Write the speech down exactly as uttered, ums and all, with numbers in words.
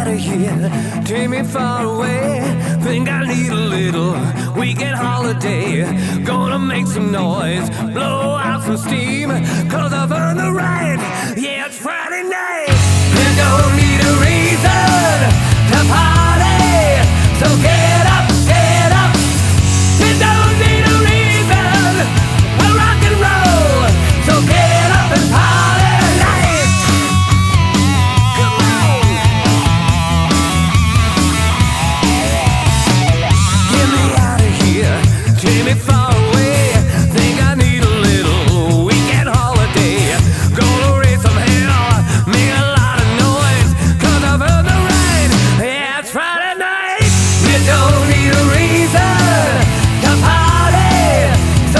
out of here, take me far away. Think I need a little weekend holiday. Gonna make some noise, blow out some steam, cause I've earned the right. Yeah, it's Friday night.